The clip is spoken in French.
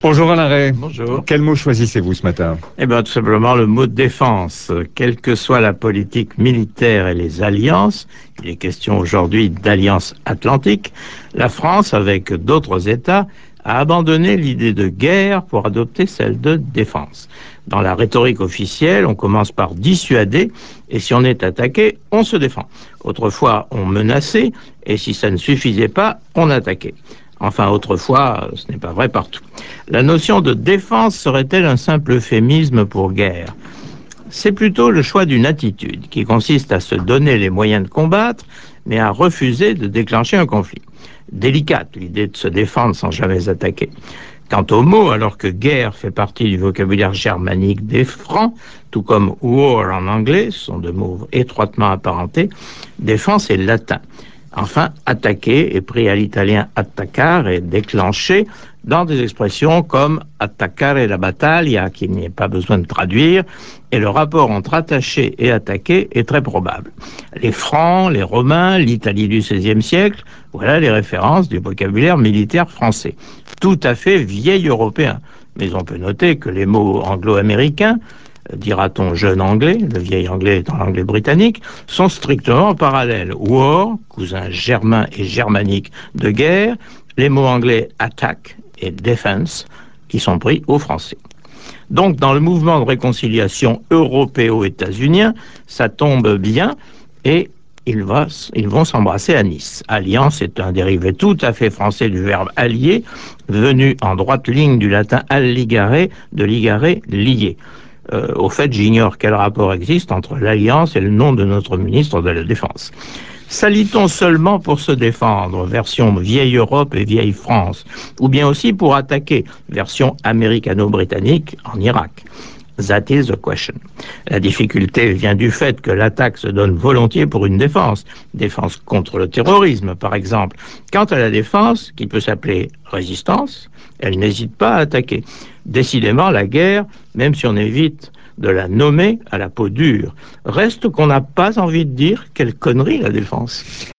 Bonjour Alain Ray. Bonjour. Quel mot choisissez-vous ce matin? Eh bien, tout simplement le mot défense. Quelle que soit la politique militaire et les alliances, il est question aujourd'hui d'alliance atlantique, la France, avec d'autres États, a abandonné l'idée de guerre pour adopter celle de défense. Dans la rhétorique officielle, on commence par dissuader, et si on est attaqué, on se défend. Autrefois, on menaçait, et si ça ne suffisait pas, on attaquait. Enfin, autrefois, ce n'est pas vrai partout. La notion de défense serait-elle un simple euphémisme pour guerre? C'est plutôt le choix d'une attitude qui consiste à se donner les moyens de combattre, mais à refuser de déclencher un conflit. Délicate l'idée de se défendre sans jamais attaquer. Quant au mot, alors que guerre fait partie du vocabulaire germanique des Francs, tout comme war en anglais, ce sont deux mots étroitement apparentés, défense est latin. Enfin, attaquer est pris à l'italien attaccare et déclencher dans des expressions comme attaccare la battaglia, qu'il n'y ait pas besoin de traduire, et le rapport entre attacher et attaquer est très probable. Les Francs, les Romains, l'Italie du XVIe siècle, voilà les références du vocabulaire militaire français. Tout à fait vieil européen. Mais on peut noter que les mots anglo-américains, dira-t-on jeune anglais, le vieil anglais étant l'anglais britannique, sont strictement parallèles. War, cousin germain et germanique de guerre, les mots anglais attack et defense qui sont pris au français. Donc, dans le mouvement de réconciliation européo-états-unien, ça tombe bien et ils vont s'embrasser à Nice. Alliance est un dérivé tout à fait français du verbe allier, venu en droite ligne du latin alligare, de ligare, lier. Au fait, j'ignore quel rapport existe entre l'alliance et le nom de notre ministre de la Défense. Salit-on seulement pour se défendre, version vieille Europe et vieille France, ou bien aussi pour attaquer, version américano-britannique en Irak? That is the question. La difficulté vient du fait que l'attaque se donne volontiers pour une défense. Défense contre le terrorisme, par exemple. Quant à la défense, qui peut s'appeler résistance, elle n'hésite pas à attaquer. Décidément, la guerre, même si on évite de la nommer à la peau dure, reste qu'on n'a pas envie de dire quelle connerie la défense.